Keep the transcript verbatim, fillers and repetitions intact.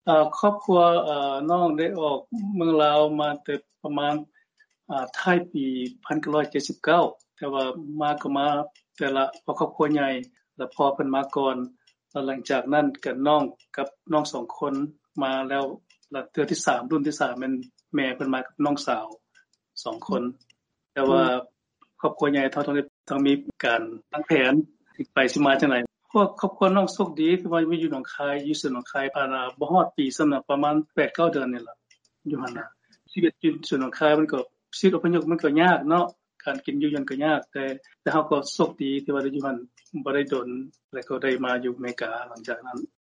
อ่าครอบครัวเอ่อน้องได้ออกเมืองลาวมาแต่ประมาณอ่าท้ายปีหนึ่งพันเก้าร้อยเจ็ดสิบเก้าแต่ว่ามาก็มาแต่ละครอบครัวใหญ่แล้วพ่อเพิ่นมาก่อนแล้วหลังจากนั้นก็น้องกับน้องสองคนมาแล้วแล้วเทื่อที่สามรุ่นที่สามแม่นแม่เพิ่นมากับน้องสาวสองคนแต่ว่าครอบครัวใหญ่เท่าต้องต้องมีการตั้งแผนสิไปสิมาจังได๋พวกครอบครัวน้องโชคดีที่ว่าอยู่หนองคายอยู่สวนหนองคายผ่านมาบ่ฮอดปีซ้ําน่ะประมาณ แปดเก้า เดือนนี่ล่ะอยู่หั่นน่ะชีวิตอยู่สวนหนองคายมันก็ชีวิตอพยพมันก็ยากเนาะการกินอยู่ยังก็ยากแต่แต่เฮาก็โชคดีที่ว่าได้อยู่หั่นบ่ได้ดนแล้วก็ได้มาอยู่อเมริกาหลังจากนั้น